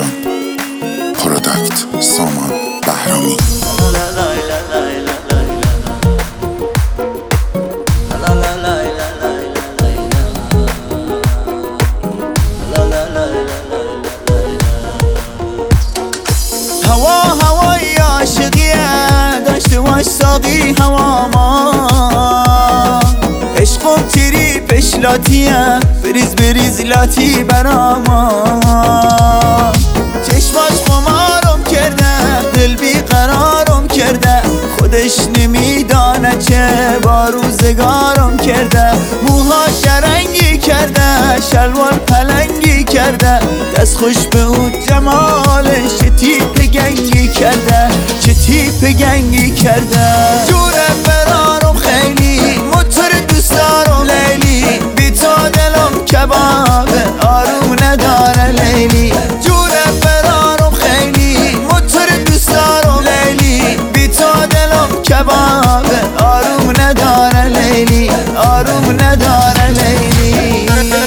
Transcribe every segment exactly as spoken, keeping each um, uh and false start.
جان پروداکت سامان بهرامی. هوا هوای عاشقیه داشته باش ساقی هوا ما عشقم تیری پشلاتیه بریز بریز لاتی برا ما چشماش خمارم کرده دل بیقرارم کرده خودش نمیدانه چه با روزگارم کرده موها شرنگی کرده شلوار پلنگی کرده دست خوش به اون جمالش چه تیپ گنگی کرده چه تیپ گنگی کرده جونم برارم خیلی موتور دوست دارم لیلی بی تو دلم کبابه آروم نداره لیلی جونم برارم خیلی موتور دوست دارم لیلی بی تو دلم کبابه آروم نداره لیلی آروم نداره لیلی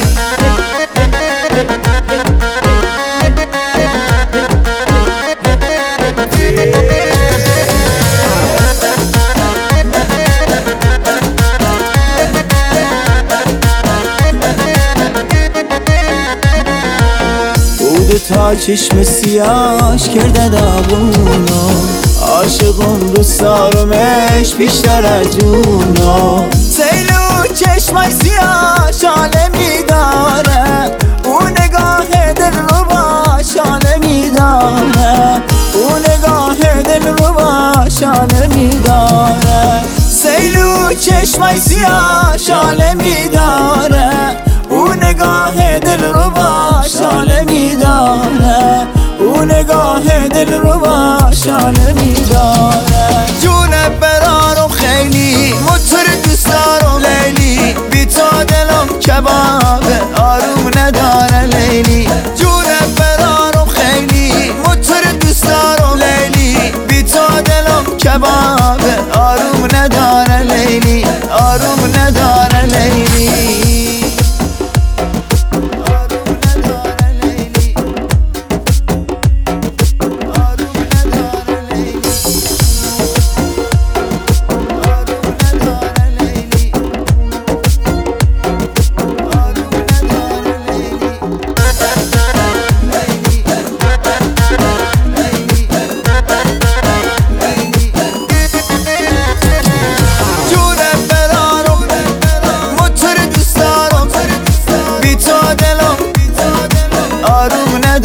تا چشم سیاش کرده داغونو عاشقم دوست دارمش بیشتر از جونو سیلو چشمش سیاش عالمی داره اون نگاه دل رو باش عالمی داره اون نگاه دل رو باش عالمی داره سیلو چشمش سیاش عالمی داره اون نگاه دل رو باش عالمی داره اون نگاه دل رو باش عالمی داره جونم برارم خیلی موتور دوست دارم لیلی بی تو دلم کبابه آروم نداره لیلی جونم برارم خیلی موتور دوست دارم لیلی بی تو دلم کبابه آروم نداره لیلی آروم نداره لیلی آروم نداره